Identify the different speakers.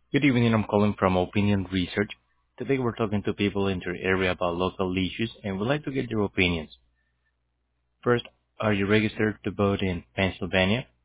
Speaker 1: Good evening. I'm calling from Opinion Research. Today we're talking to people in your area about local issues and would like to get your opinions. First, are you registered to vote in Pennsylvania?